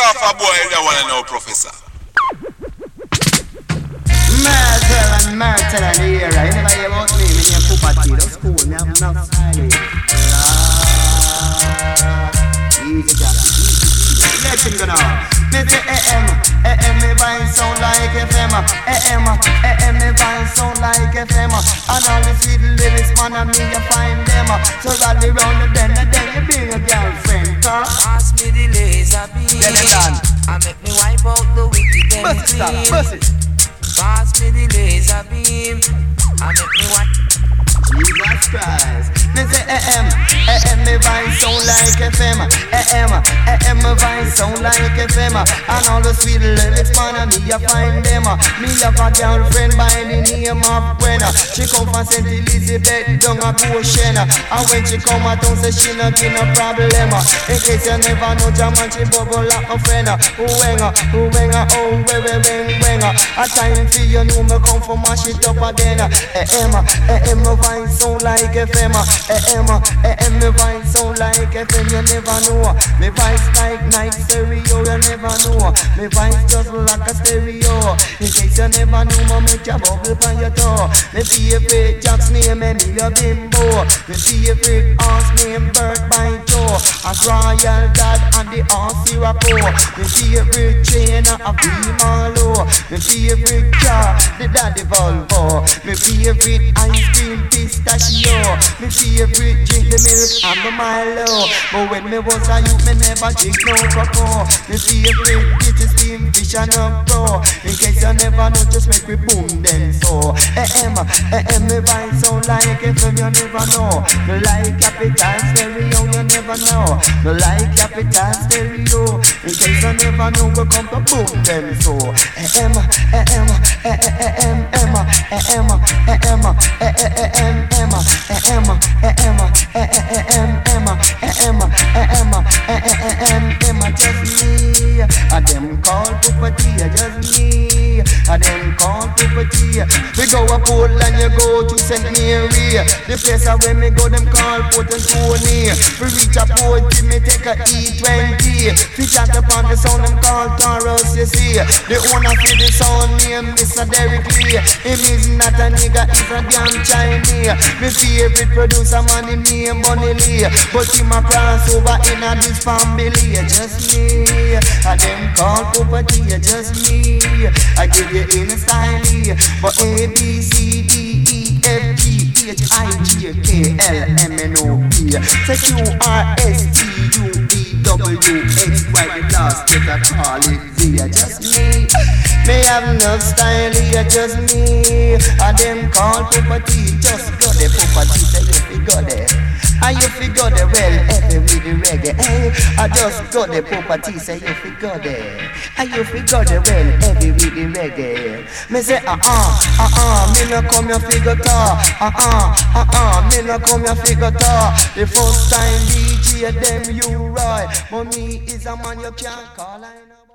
off a boy that wanna know, Professor. Myrtle and the era. You never hear about me, me name Pupati. That's cool, me have enough style. Easy job. Let him go now. Me say AM, me vibe sound like FM. AM, me vibe sound like FM. And all the sweet lyrics, man, and me you find them. So rally round the den, and then you bring a girlfriend. Pass me the laser beam. And make me wipe out the wicked and clean. Pass me the laser beam. And make me wipe. Jesus Christ. Me say AM, me vibe sound like FM. AM, me vibe sound like FM. And all the sweet lyrics, man, and me you find them. Me have a girlfriend by the name of Gwen. She come from St. Elizabeth down a Goshen. And when she come a town, say she not get no problem. In case you never know, German, she bubble like a friend. Who wenga, oh, weng. A time for you know me come from mash it up again. AM, me vibe sound like FM. AM, me vibe sound like FM. You never know. Me vibe like night stereo. You never know. Me vibe just like a stereo. In case you never know, me make your bubble on your toe. Me favorite Jack's name, Emilio Bimbo. Me favorite horse name, Bert by Joe. A Royal Dad and the horse Sirapo. Me favorite trainer, a B-Marlow. Me favorite car, the Daddy Volvo. Me favorite ice cream, pistachio. Me favorite drink, the milk and the Milo. But when me was a youth, me never drink no cocoa. Me favorite kitty steam fish and a pro. In case you never know, just make me boom then so. AM, me vibe sound like FM, you never know. Me like Capital Stereo, you never know. Me like Capital Stereo. In case you never know, we come to boom them so. AM, just me. A them call Pupati, just me. A them call Pupati. We go a Portland, you go to St. Mary. The place where me go, them call Port and Tony. We reach a port, me take a E20. We chat upon the sound, them call Taurus, you see. The owner for the sound name, Mr. Derek Lee. Him is not a nigga, he's a damn Chinese. My favorite producer, man, him name Bunny Lee. But him a crossover in a this family. Just me, and them call Pupati, just me. I give you in a style, but A, B, C, D, E, F, G, H, I, J, K, L, M, N, O, P. Say Q, R, S, T, U, V, W, X, Y, the last get a call it Z. Just me. Me have no style, just me. And them call Pupati, just go there. Pupati say you fi go there. And you fi go there well, heavy with the reggae. Hey, I just go there, Pupati say you fi go there. And you fi go there well, heavy with the reggae. Me say me no come your figure ta. Me no come your figure ta. The first time DJ them you right, but me is a man you can't call. I know.